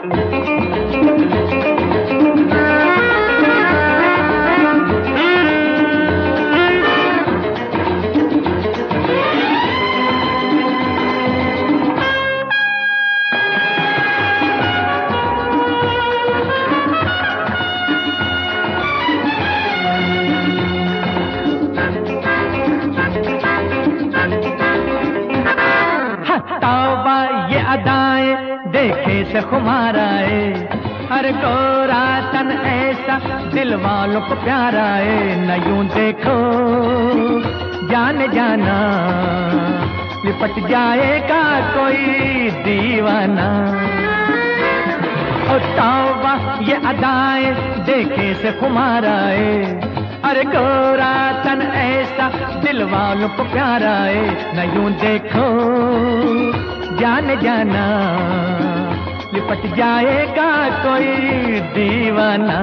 देखे से खुमार आए, हर गोरा तन ऐसा दिल वालों को प्यार आए। न यूं देखो जान जाना, लिपट जाएगा कोई दीवाना। ओ तौबा ये अदाएं देखे से खुमार आए, अरे गोरा तन ऐसा दिल वालों को प्यार आए। न यूं देखो जान जाना, लिपट जाएगा कोई दीवाना।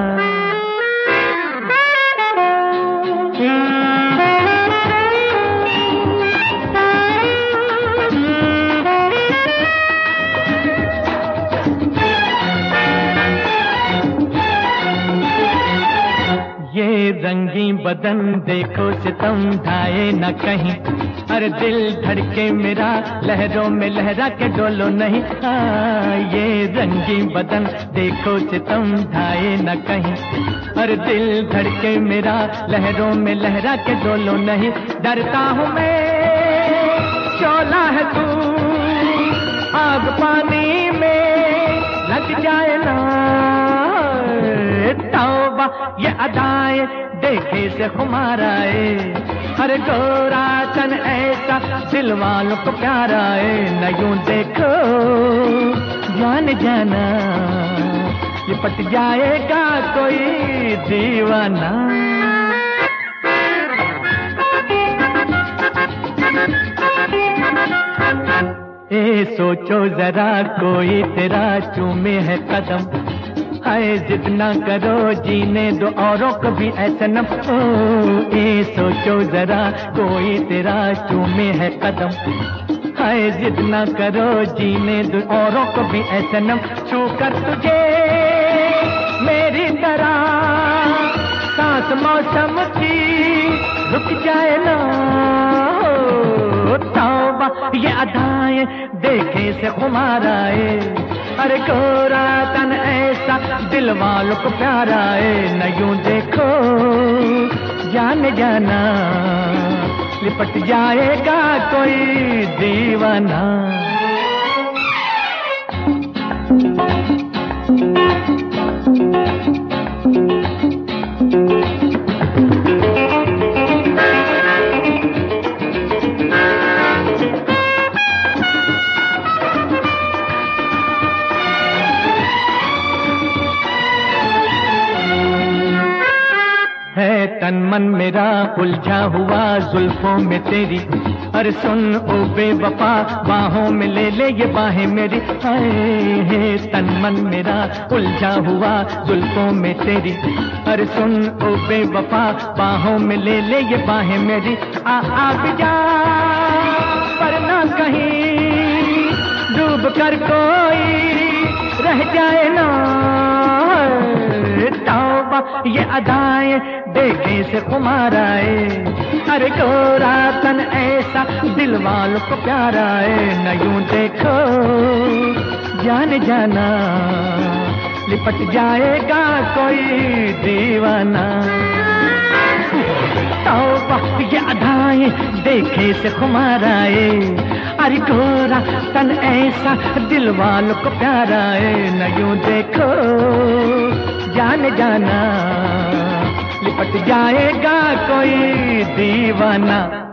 ये रंगी बदन देखो सितम ढाए न कहीं, अरे दिल धड़के मेरा लहरों में लहरा के डोलो नहीं। ये रंगी बदन देखो सितम ढाए न कहीं, अरे दिल धड़के मेरा लहरों में लहरा के डोलो नहीं। डरता हूँ मैं शोला है तू, आग पानी में लग जाए ना। तौबा ये अदाएं देखे से खुमार आए, हर गोरा तन ऐसा दिल वालों को प्यार आए। न यूं देखो जान जाना, लिपट जाएगा कोई दीवाना। ए सोचो जरा कोई तेरा चूमे है कदम, हाय जिद ना करो जीने दो औरों को भी ऐसा न। ए सोचो जरा कोई तेरा चूमे है कदम, हाय जिद ना करो जीने दो औरों को भी ऐसा न। छू कर तुझे मेरी तरह सांस मौसम की रुक जाए ना। तौबा ये अदाएं देखे से खुमार आए, अरे गोरा तन ऐसा दिल वालों को प्यार आए। न यूं देखो जान जाना, लिपट जाएगा कोई दीवाना। है तन मन मेरा उलझा हुआ जुल्फों में तेरी, अरे सुन ओ बेवफा बाहों में ले ले ये बाहें मेरी। है तन मन मेरा उलझा हुआ जुल्फों में तेरी, अरे सुन ओ बेवफा बाहों में ले ले ये बाहें मेरी। आ भी जा पर ना कहीं डूब कर कोई रह जाए ना। तौबा ये अदाएं देखे से खुमार आए, अरे गोरा तन ऐसा दिल वालों को प्यार आए। न यूं देखो जान जाना, लिपट जाएगा कोई दीवाना। तौबा ये अदाएं देखे से खुमार आए, अरे गोरा तन ऐसा दिल वालों को प्यार आए। न यूं देखो जान जाना, लिपट जाएगा कोई दीवाना।